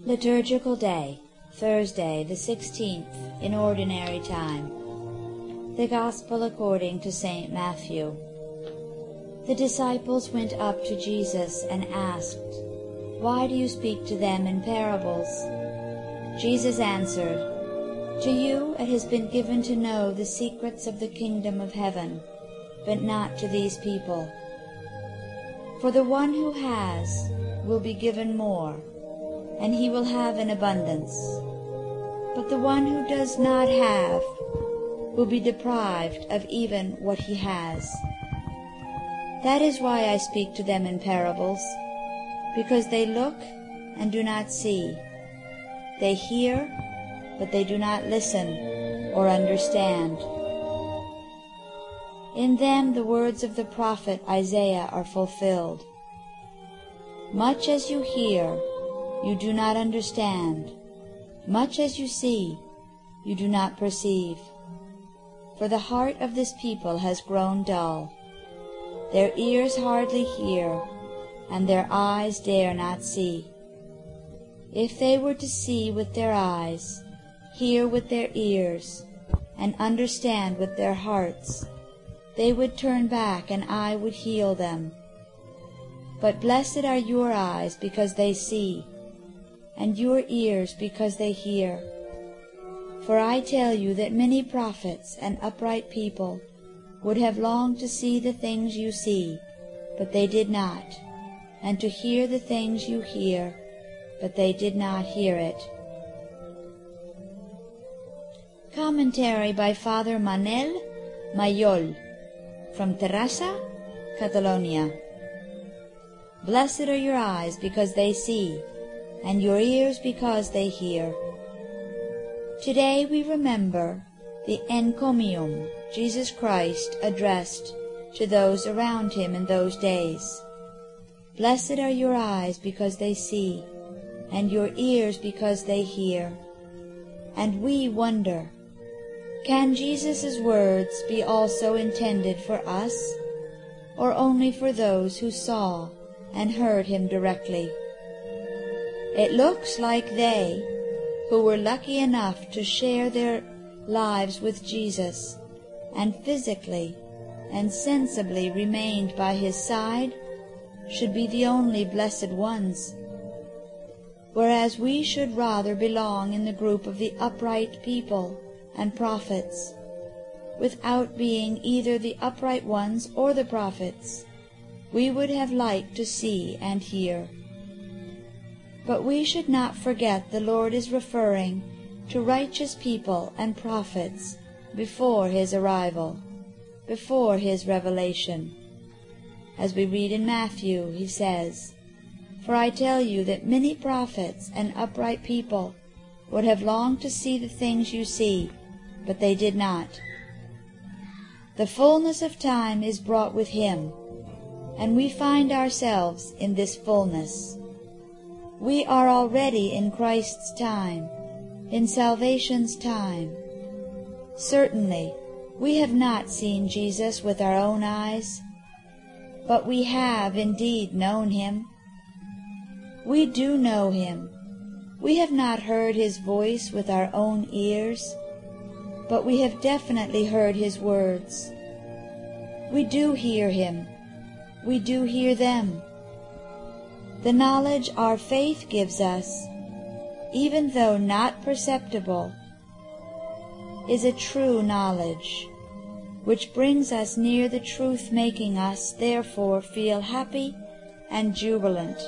Liturgical Day, Thursday, the 16th, in Ordinary Time. The Gospel according to St. Matthew. The disciples went up to Jesus and asked, "Why do you speak to them in parables?" Jesus answered, "To you it has been given to know the secrets of the kingdom of heaven, but not to these people. For the one who has will be given more, and he will have in abundance. But the one who does not have will be deprived of even what he has. That is why I speak to them in parables, because they look and do not see. They hear, but they do not listen or understand. In them the words of the prophet Isaiah are fulfilled. Much as you hear, you do not understand. Much as you see, you do not perceive. For the heart of this people has grown dull. Their ears hardly hear, and their eyes dare not see. If they were to see with their eyes, hear with their ears, and understand with their hearts, they would turn back and I would heal them. But blessed are your eyes because they see, and your ears because they hear. For I tell you that many prophets and upright people would have longed to see the things you see, but they did not, and to hear the things you hear, but they did not hear it." Commentary by Father Manel Mayol from Terrassa, Catalonia. Blessed are your eyes because they see, and your ears because they hear. Today we remember the encomium Jesus Christ addressed to those around him in those days. Blessed are your eyes because they see, and your ears because they hear. And we wonder, can Jesus' words be also intended for us, or only for those who saw and heard him directly? It looks like they, who were lucky enough to share their lives with Jesus, and physically and sensibly remained by his side, should be the only blessed ones, whereas we should rather belong in the group of the upright people and prophets, without being either the upright ones or the prophets. We would have liked to see and hear. But we should not forget the Lord is referring to righteous people and prophets before his arrival, before his revelation. As we read in Matthew, he says, "For I tell you that many prophets and upright people would have longed to see the things you see, but they did not." The fullness of time is brought with him, and we find ourselves in this fullness. We are already in Christ's time, in salvation's time. Certainly, we have not seen Jesus with our own eyes, but we have indeed known him. We do know him. We have not heard his voice with our own ears, but we have definitely heard his words. We do hear him. We do hear them. The knowledge our faith gives us, even though not perceptible, is a true knowledge, which brings us near the truth, making us therefore feel happy and jubilant.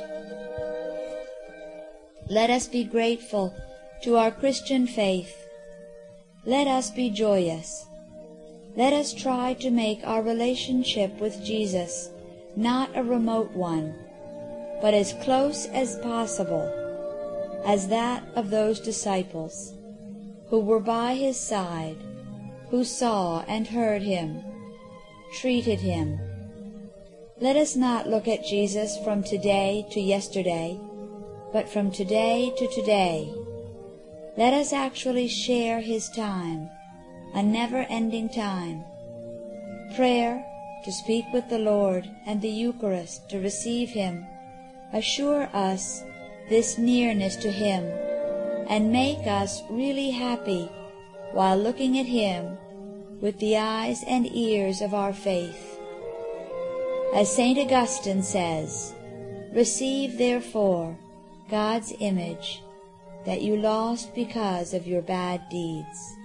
Let us be grateful to our Christian faith. Let us be joyous. Let us try to make our relationship with Jesus not a remote one, but as close as possible, as that of those disciples who were by his side, who saw and heard him, treated him. Let us not look at Jesus from today to yesterday, but from today to today. Let us actually share his time, a never-ending time. Prayer, to speak with the Lord, and the Eucharist, to receive him, assure us this nearness to Him, and make us really happy while looking at Him with the eyes and ears of our faith. As St. Augustine says, "Receive therefore God's image that you lost because of your bad deeds."